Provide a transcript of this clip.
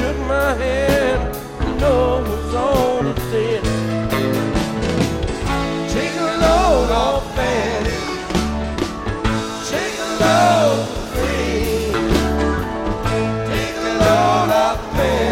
shook my hand, you know it was on its head. Take a load off Fanny, take a load free, take a load off Fanny.